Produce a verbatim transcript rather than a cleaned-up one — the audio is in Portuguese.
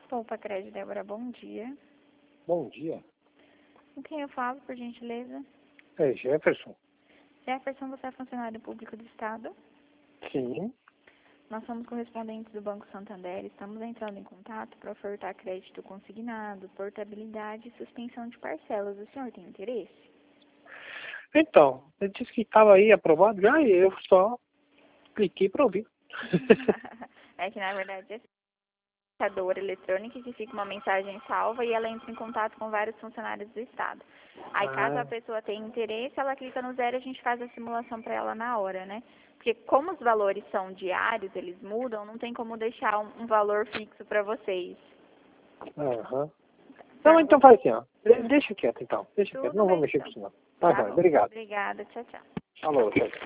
Poupa Crédito, Débora, bom dia. Bom dia. Com quem eu falo, por gentileza? É Jefferson? Jefferson, você é funcionário público do Estado? Sim. Nós somos correspondentes do Banco Santander. Estamos entrando em contato para ofertar crédito consignado, portabilidade e suspensão de parcelas. O senhor tem interesse? Então, ele disse que estava aí aprovado já e eu só cliquei para ouvir. É que, na verdade, é indicadora eletrônica que fica uma mensagem salva e ela entra em contato com vários funcionários do Estado. Aí, Ah. caso a pessoa tenha interesse, ela clica no zero e a gente faz a simulação para ela na hora, né? Porque como os valores são diários, eles mudam, não tem como deixar um, um valor fixo para vocês. Aham. Não, então faz assim, ó. De- Deixa quieto, então. Deixa Tudo quieto. Não vou bem, mexer então. com isso, não. Tá, Tá bom. bom. Obrigado. Obrigada. Tchau, tchau. Falou, tchau.